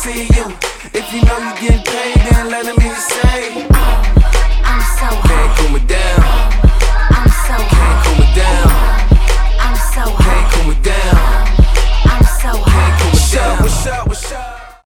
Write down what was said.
see you. If you know you getting paid, then